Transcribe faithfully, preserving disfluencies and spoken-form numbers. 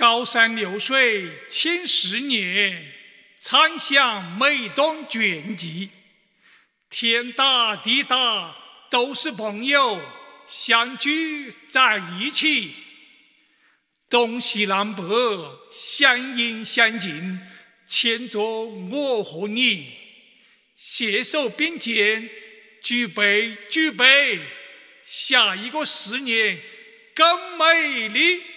高山流水千十年，常享美东卷集。天大地大都是朋友，相聚在一起。东西南北相应相近，牵着我和你，携手并肩，举杯举杯，下一个十年更美丽。